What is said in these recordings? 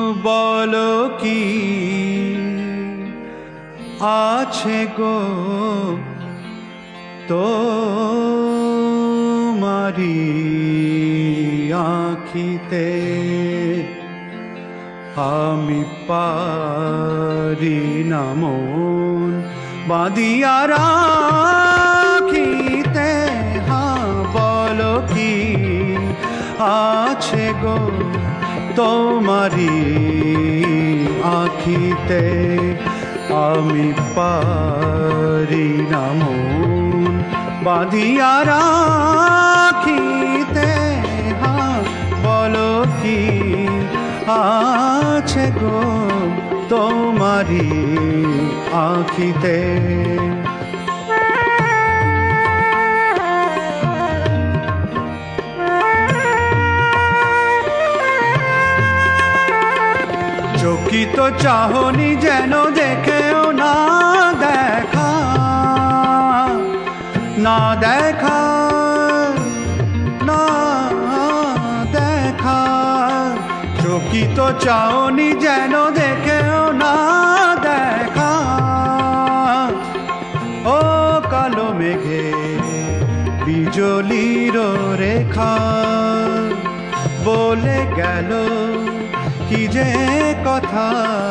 বলো কি আছে গো তোমারি আঁখিতে, আমি পারি না মন বাঁধিয়া রাখিতে। হ্যাঁ বলো কি আছে গো তোমারি আঁখিতে, আমি পারি না মন বাঁধিয়া রাখিতে। হ্যাঁ বলো কি আছে গো তোমারি আঁখিতে। চকিত চাহনি যেন দেখেও না দেখা, না দেখা, না দেখা। চকিত চাহনি যেন দেখেও না দেখা। ও কালো মেঘে বিজলির রেখা বলে গেল কি যে কথা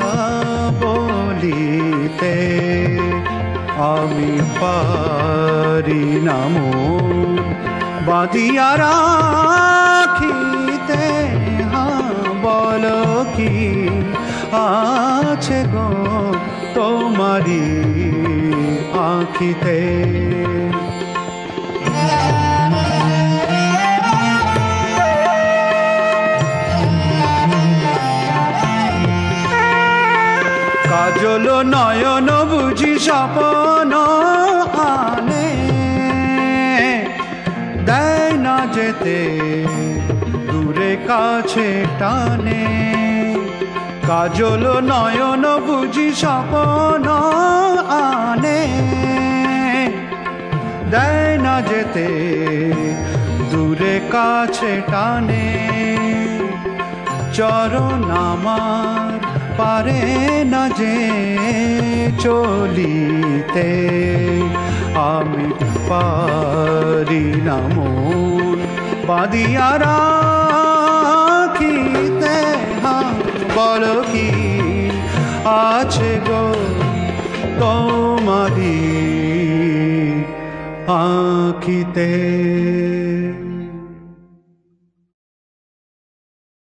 বলিতে, আমি পারি না মন বাঁধিয়া রাখিতে। হ্যাঁ বলো কি আছে গো তোমারি আঁখিতে। কাজল নয়ন বুঝি স্বপ্ন আনে, দেয় না যেতে দূরে কাছে টানে। কাজল নয়ন বুঝি স্বপ্ন আনে, দেয় না যেতে দূরে কাছে টানে। চরণ আমার পারে না যে চলিতে, আমি পারি না মন বাঁধিয়া রাখিতে। হ্যাঁ বলো কি আছে গো তোমারি আঁখিতে।